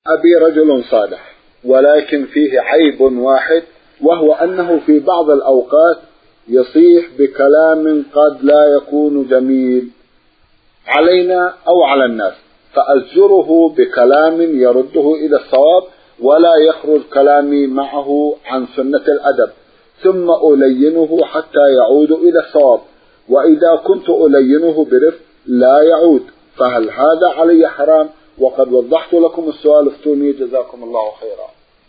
أبي رجل صالح، ولكن فيه عيب واحد، وهو أنه في بعض الأوقات يصيح بكلام قد لا يكون جميل علينا أو على الناس، فأزجره بكلام يرده إلى الصواب ولا يخرج كلامي معه عن سنة الأدب، ثم ألينه حتى يعود إلى الصواب، وإذا كنت ألينه برفق لا يعود، فهل هذا علي حرام؟ وقد وضحت لكم السؤال، افتوني جزاكم الله خيرا.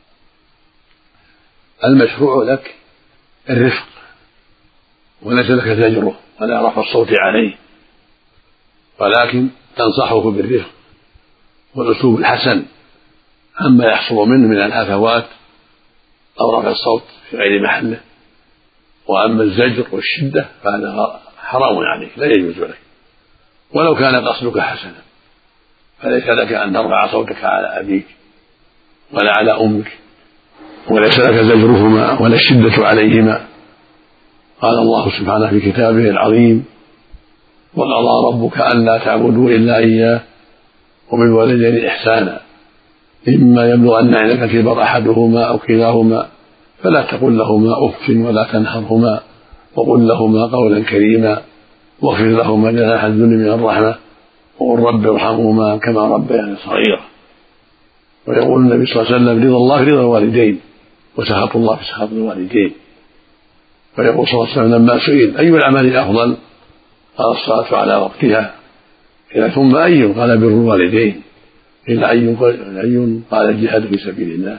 المشروع لك الرفق، وليس لك زجره ولا رفع الصوت عليه، ولكن تنصحه بالرفق والأسلوب الحسن عما يحصل منه من الهفوات أو رفع الصوت في غير محله. وأما الزجر والشدة فهذا حرام عليك، لا يجوز لك، ولو كان قصدك حسنا، فليس لك أن ترفع صوتك على أبيك ولا على أمك، وليس لك زجرهما ولا الشدة عليهما. قال الله سبحانه في كتابه العظيم: وقضى ربك ألا تعبدوا إلا إياه وبالوالدين إحسانا إما يبلغن عندك الكبر أحدهما أو كلاهما فلا تقل لهما أف ولا تنهرهما وقل لهما قولا كريما واخفض لهما جناح الذل من الرحمة وقل رب ارحمهما كما ربياني صغيرا. ويقول النبي صلى الله عليه وسلم: رضا الله رضا الوالدين وسخط الله في سخط الوالدين. ويقول صلى الله عليه وسلم لما سئل: أي الأعمال أفضل؟ قال: الصلاة على وقتها. قيل: ثم أي؟ قال: بر الوالدين. قيل: أي؟ قال: الجهاد في سبيل الله.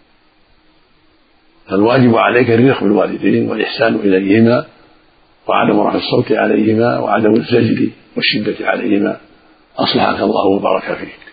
فالواجب عليك الرفق بالوالدين والإحسان إليهما وعدم رفع الصوت عليهما وعدم الزجر والشدة عليهما. أصلحك الله وبارك فيك.